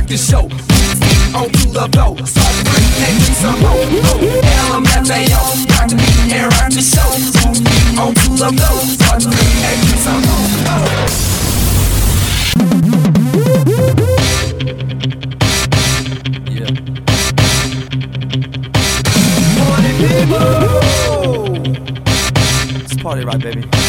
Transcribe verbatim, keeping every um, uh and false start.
the show. On to the flow, start to bring next some more. L M F A O, got to be here at the show. On to the flow, start to bring next some more. Yeah. Party people, it's party right, baby.